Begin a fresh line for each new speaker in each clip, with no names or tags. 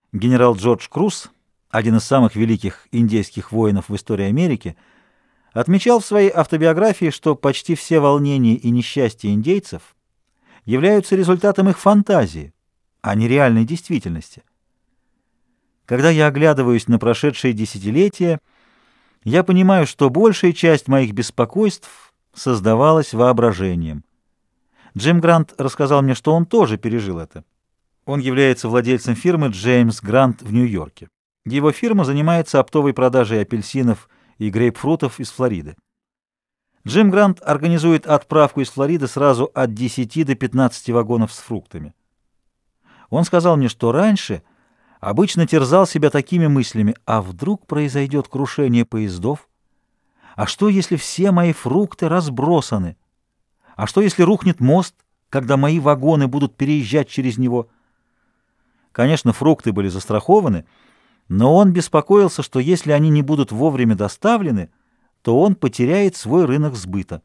Генерал Джордж Круз, один из самых великих индейских воинов в истории Америки, отмечал в своей автобиографии, что почти все волнения и несчастья индейцев являются результатом их фантазии, а не реальной действительности. Когда я оглядываюсь на прошедшие десятилетия, я понимаю, что большая часть моих беспокойств создавалась воображением. Джим Грант рассказал мне, что он тоже пережил это. Он является владельцем фирмы «Джеймс Грант» в Нью-Йорке. Его фирма занимается оптовой продажей апельсинов и грейпфрутов из Флориды. Джим Грант организует отправку из Флориды сразу от 10 до 15 вагонов с фруктами. Он сказал мне, что раньше обычно терзал себя такими мыслями: а вдруг произойдет крушение поездов? А что, если все мои фрукты разбросаны? А что, если рухнет мост, когда мои вагоны будут переезжать через него? Конечно, фрукты были застрахованы, но он беспокоился, что если они не будут вовремя доставлены, то он потеряет свой рынок сбыта.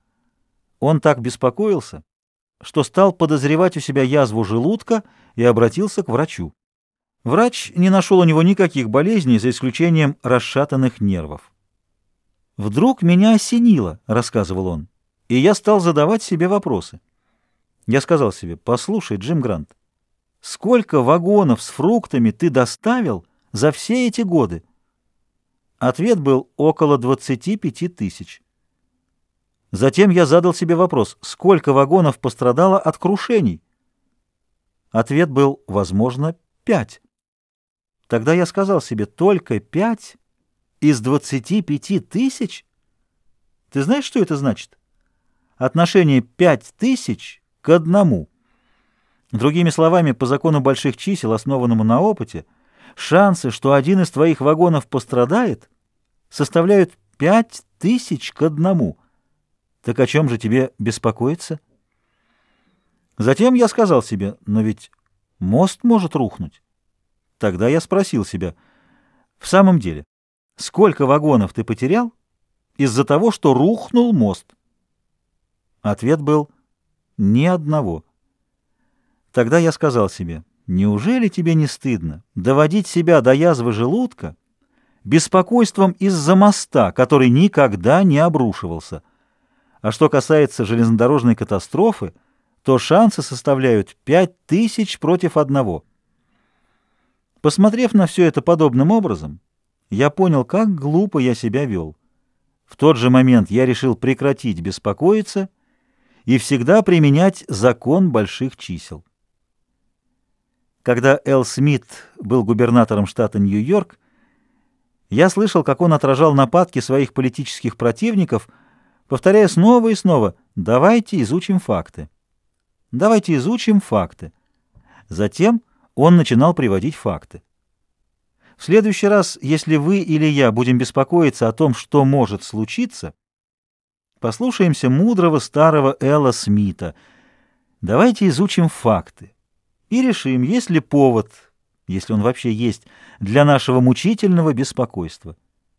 Он так беспокоился, что стал подозревать у себя язву желудка и обратился к врачу. Врач не нашел у него никаких болезней, за исключением расшатанных нервов. «Вдруг меня осенило», — рассказывал он, — «и я стал задавать себе вопросы. Я сказал себе: послушай, Джим Грант, сколько вагонов с фруктами ты доставил за все эти годы?» Ответ был: около 25 тысяч. Затем я задал себе вопрос: сколько вагонов пострадало от крушений? Ответ был: возможно, 5. Тогда я сказал себе: только 5 из 25 тысяч? Ты знаешь, что это значит? Отношение 5000 к 1. Другими словами, по закону больших чисел, основанному на опыте, шансы, что один из твоих вагонов пострадает, составляют 5000 к 1. Так о чем же тебе беспокоиться? Затем я сказал себе: но ведь мост может рухнуть. Тогда я спросил себя: в самом деле, сколько вагонов ты потерял из-за того, что рухнул мост? Ответ был: ни одного. Тогда я сказал себе: неужели тебе не стыдно доводить себя до язвы желудка беспокойством из-за моста, который никогда не обрушивался? А что касается железнодорожной катастрофы, то шансы составляют 5000 против 1. Посмотрев на все это подобным образом, я понял, как глупо я себя вел. В тот же момент я решил прекратить беспокоиться и всегда применять закон больших чисел. Когда Эл Смит был губернатором штата Нью-Йорк, я слышал, как он отражал нападки своих политических противников, повторяя снова и снова: «Давайте изучим факты. Давайте изучим факты». Затем он начинал приводить факты. В следующий раз, если вы или я будем беспокоиться о том, что может случиться, послушаемся мудрого старого Эла Смита. Давайте изучим факты и решим, есть ли повод, если он вообще есть, для нашего мучительного беспокойства.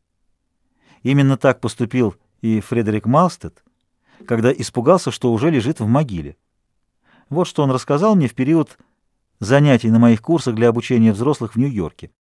Именно так поступил и Фредерик Малстед, когда испугался, что уже лежит в могиле. Вот что он рассказал мне в период занятий на моих курсах для обучения взрослых в Нью-Йорке.